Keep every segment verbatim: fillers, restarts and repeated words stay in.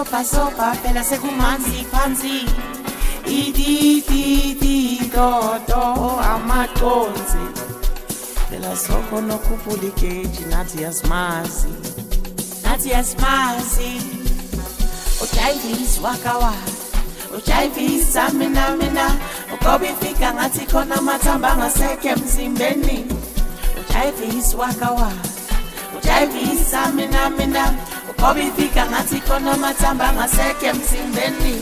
sopa sopa phela sekumanzi phansi idididi dodo amaconsi phela sokho nokhuphula igeji nathi yasimazi nathi yasimazi ujayivis wakawa ujayivis mina mina ugoba ifika ngathi khona amathamba angasekho emzimbeni ujayivis wakawa ujayivis mina mina ugoba ifika ngathi khona amathamba angasekho emzimbeni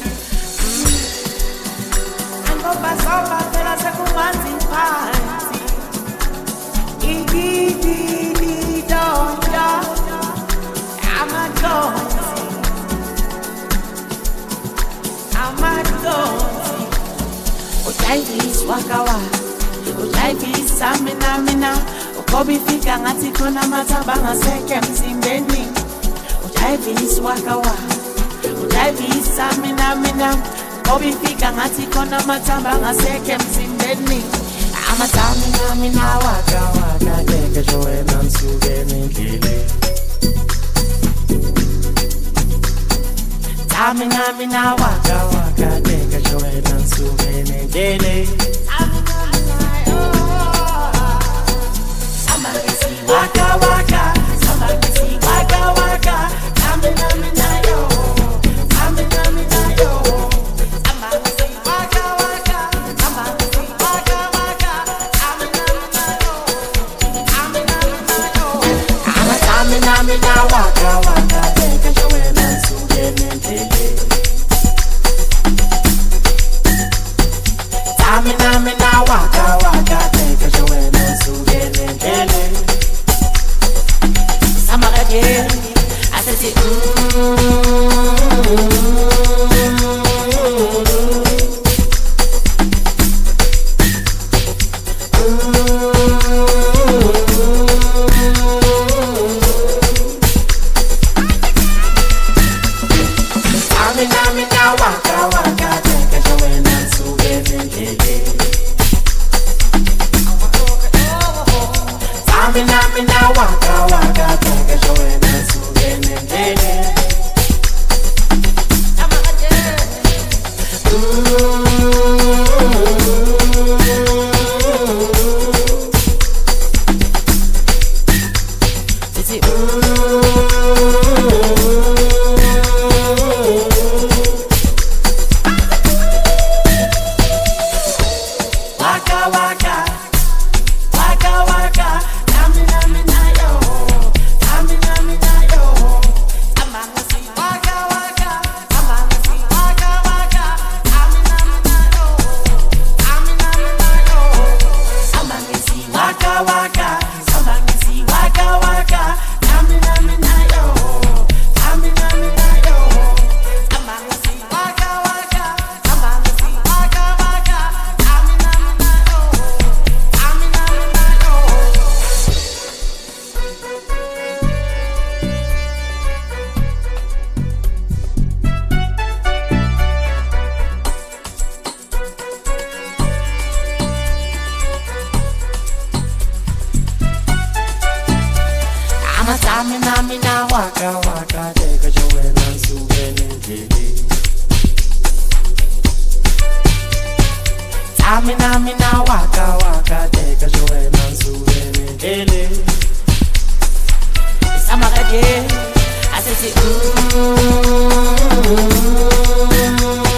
angoba soba phela sekumanzi phansi idididi dodo amaconsi amaconsi ujayivis wakawa ujayivis mina mina ugoba ifika ngathi khona amathamba angasekho emzimbeni ujayivis wakawa ujayivis mina mina ugoba ifika ngathi khona amathamba angasekho emzimbeni amathamba mina waka waka teke joena nsuke nendlile Amina mina waka waka teke joena nsuke nendlile Waka waka, somebody waka waka, amina mina yo, amina mina yo, amina waka waka, amina waka waka, amina mina yo, amina mina yo, amina mina waka waka, teka joena nsuke nendlile, amina mina waka waka, teka joena nsuke nendlile. Yeah, I said it. Amina mina waka waka teka joena nsuke nendlile. Amina mina waka waka teka joena nsuke nendlile. Waka waka waka waka amina mina yo amina mina yo amanga si waka waka amanga si waka waka amina mina yo amina mina yo amanga si waka waka amanga si waka waka amina mina yo amina mina yo amanga si waka waka amanga si waka waka amina mina yo amina mina yo Amina mina waka waka teka joena nsuke nendlile. Amina mina waka waka teka joena nsuke nendlile. Samagade, I said it.